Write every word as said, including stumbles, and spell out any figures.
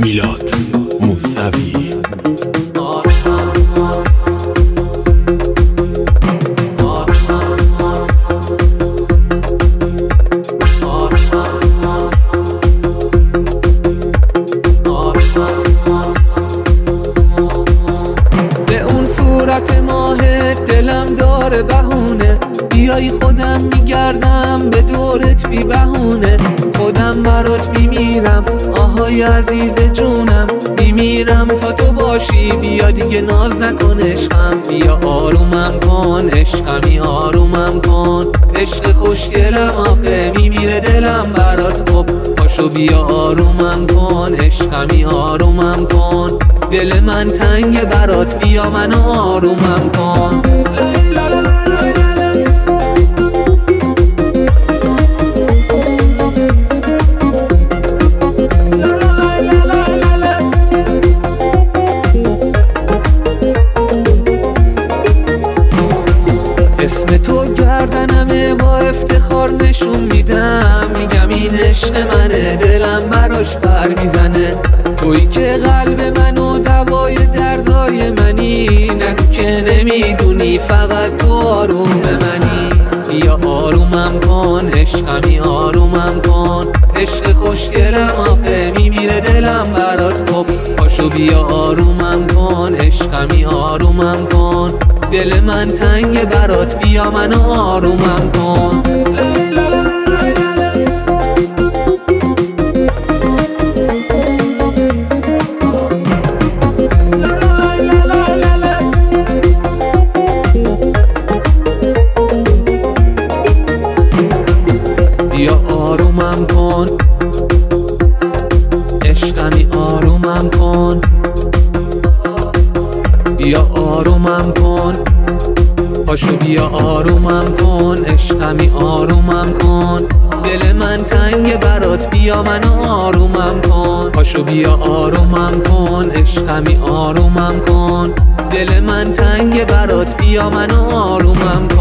میلاد موسوی. به اون صورت ماهت دلم داره بهونه، بیای خودم میگردم به دورت بی بهونه. خودم برات میمیرم آهای عزیز جونم، میمیرم تا تو باشی. بیا دیگه ناز نکن عشقم، بیا آرومم کن عشقمی آرومم کن. عشق خوشگلم آخه میمیره دلم برات، خب پاشو بیا آرومم کن عشقمی آرومم کن. دل من تنگ برات، بیا منو آرومم کن. اسم تو گردنمه با افتخار نشون میدم، میگم این عشق منه دلم براش پر میزنه. تویی که قلب منو دوای دردای منی، نگو که نمیدونی فقط تو آروم منی. بیا آرومم کن عشقمی آرومم کن. عشق خوشگلم آخه میمیره دلم برات، خب پاشو بیا آرومم کن عشقمی آرومم کن. دل من تنگ برات، بیا منو آرومم کن. بیا آرومم کن عشقمی آرومم کن. بیا آرومم کن پاشو بیا آرومم کن عشقمی آرومم کن. دل من تنگ برات، بیا منو آرومم کن. پاشو بیا آرومم کن عشقمی آرومم کن. دل من تنگ برات، بیا منو آرومم کن.